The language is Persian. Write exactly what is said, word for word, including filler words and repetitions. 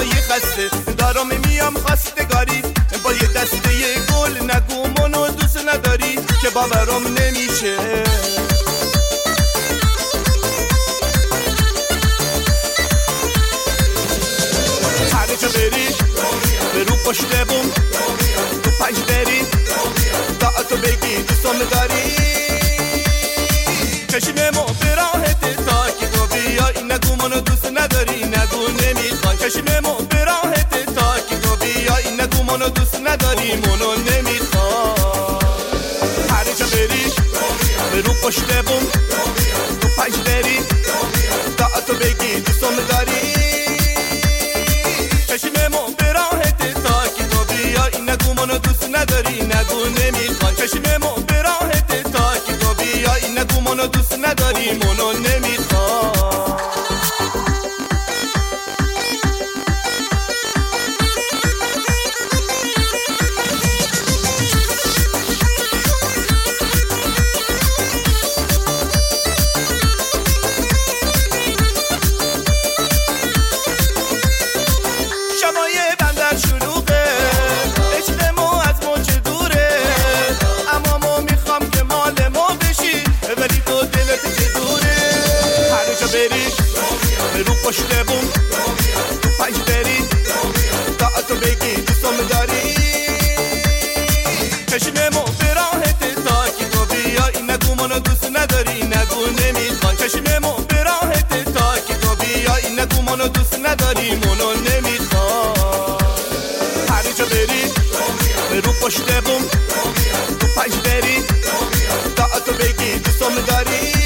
های خسته دارم میام خواستگاری با یه دسته گل نگو منو دوست نداری که باورم نمیشه هر جا بری برو پشت بوم تو پنج بری تا تو بگی دوستم داری چشممو به راهت تا که تو بیای نگو منو دوست نداری نگو نمیخوای چشممو به راهت تا که تو بیای نگو منو دوست نداری منو نمیخوای هر جا بری برو پشت بوم تو پنج بری تا تو بگی دوستم داری چشممو به راهت تا که تو بیای نگو منو دوست نداری نگو نمیخوای چشممو به راهت تا که تو بیای نگو منو دوست نداری منو نمیخوای برو پشت بوم تو پنج بری تا تو بگی دوستم داری چشممو به راهت تا که تو بیای نگو منو دوست نداری نگو نمیخوای چشممو به راهت تا که تو بیای نگو منو دوست نداری منو نمیخوای هر جا بری برو پشت بوم تو پنج بری تا تو بگی دوستم داری